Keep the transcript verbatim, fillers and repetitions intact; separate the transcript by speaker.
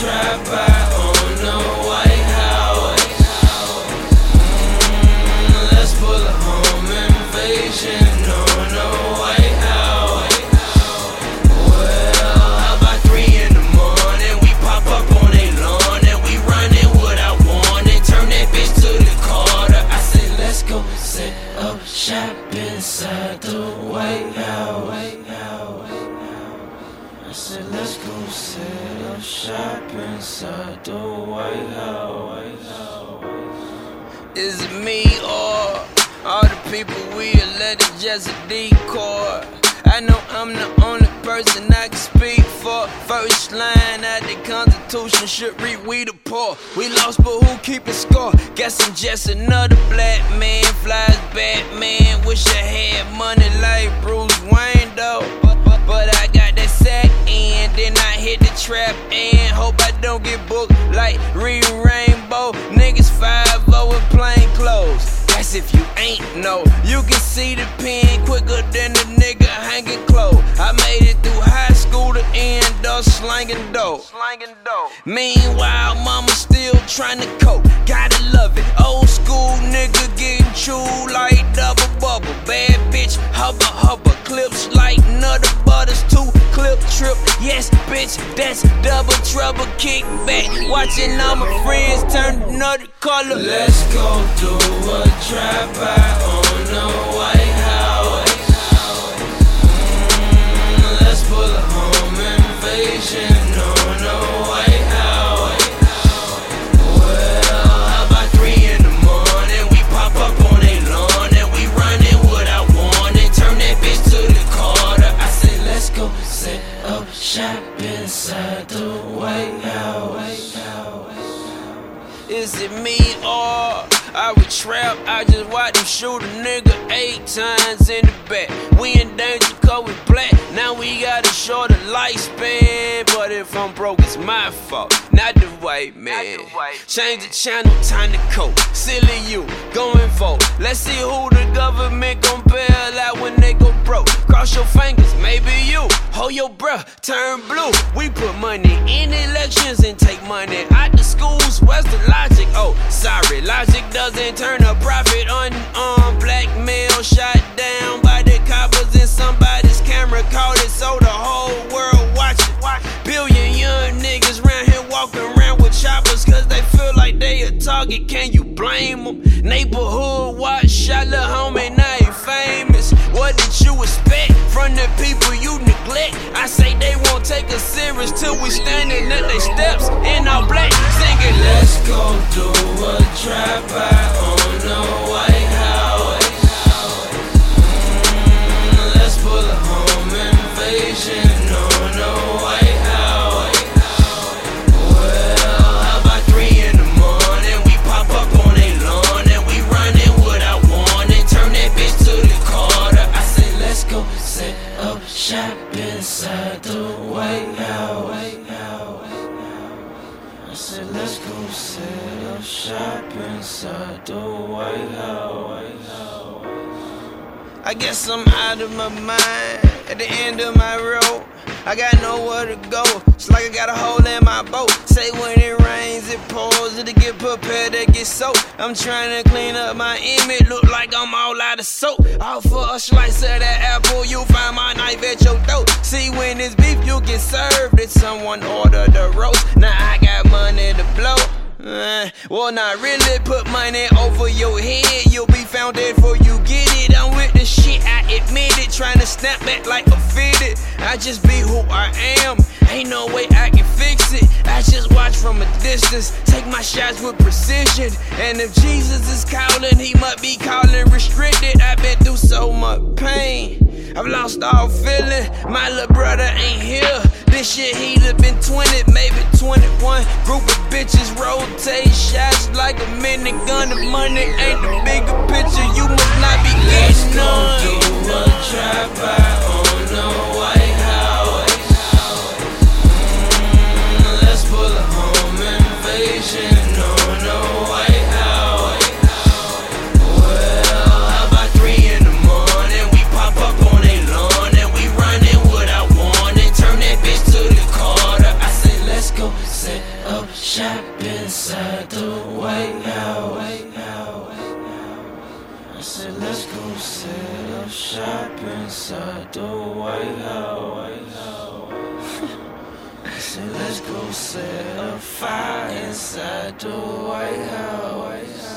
Speaker 1: trap out on the White House. Mm, let's pull a home invasion on the White House. Well, how about three in the morning? We pop up on a lawn and we running what I want and turn that bitch to the Carter. I said, let's go set up shop inside the White House. I said, let's go set up shop inside the White House. Is it me or all the people we elected just a decoy? I know I'm the only person I can speak for. First line out the Constitution should read we the poor. We lost, but who keepin' score? Guess I'm just another black man. Flies Batman. Wish I had money like Bruce Wayne though. But, but, but I got that sack and then I hit the trap and hope I don't get booked like Reed Rainbow. Niggas five oh with plain clothes. That's if you ain't know. You can see the pen quicker than the nigga hanging clothes. I made it through high school to end up slanging dough. Slanging dough. Meanwhile, mama still trying to cope. Gotta love it. Old school nigga getting chewed like double bubble. Bad bitch, hubba hubba. Clips like Nutter Butters. Two clip trip. Yes, bitch, that's double trouble. Kick back. Watching all my friends turn another color. Let's go do a trap out on the White House. Mm, let's pull a home invasion on the White House. Well, how about three in the morning? We pop up on a lawn and we running what I want and turn that bitch to the Carter. I said, let's go set up shop inside the White House. Is it me or I would trap? I just watched him shoot a nigga eight times in the back. We in danger cause we black. Now we got a shorter lifespan. But if I'm broke, it's my fault, not the white man. The white Change the channel, time to cope. Silly you, go and vote. Let's see who the government gon' bail out when they go broke. Cross your fingers, maybe you. Hold your breath, turn blue. We put money in elections and take money out the schools. Where's the logic? Oh, sorry, logic doesn't turn a profit on um, blackmail. Shot down by the coppers and somebody's camera caught it, so the whole world watch it. Billion young niggas round here walking around with choppers cause they feel like they a target. Can you blame them? Neighborhood watch, shot lil' homie, now he famous. What did you expect from the people you neglect? I say they won't take us serious till we standing at their steps in all black singing. Let's go do a trap out on the White House. Mm, let's pull a home invasion on the White House. Well, how about three in the morning? We pop up on a lawn and we running what I want and turn that bitch to the Carter. I said, let's go set up shop inside the White House. I said, let's go set up shop inside the White House. I guess I'm out of my mind at the end of my road. I got nowhere to go. It's like I got a hole in my boat. Say when it rains, it pours. It'll get prepared to get soaked. I'm trying to clean up my image. Look like I'm all out of soap. All for a slice of that apple. You find my knife at your throat. See when it's beef, you get served. Did someone order the roast? Now I got money to blow. Uh, well, not really. Put money over your head. You'll be found dead before you get it. I'm with the shit, I admit it. Trying to snap back like a fitted. I just be who I am. Ain't no way I can fix it. I just watch from a distance. Take my shots with precision. And if Jesus is calling, he must be calling restricted. I've been through so much pain. I've lost all feeling. My little brother ain't here. This shit he'd have been twenty, maybe twenty-one. Group of bitches rotate shots like a minigun. If money ain't the bigger picture, you must not be getting none. Let's go do a trap out on the White House. Mm, let's pull a home invasion on the White House. Well, how about three in the morning? We pop up on a lawn and we running what I want and turn that bitch to the Carter. I say let's go set inside the White House. I said, let's go set up shop inside the White House. I said, let's go set a fire inside the White House.